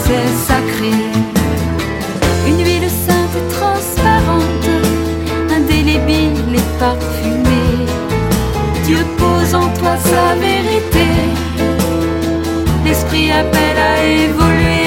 c'est sacré. Une ville sainte et transparente, indélébile et parfumée. Dieu pose en toi sa vérité. L'esprit appelle à évoluer.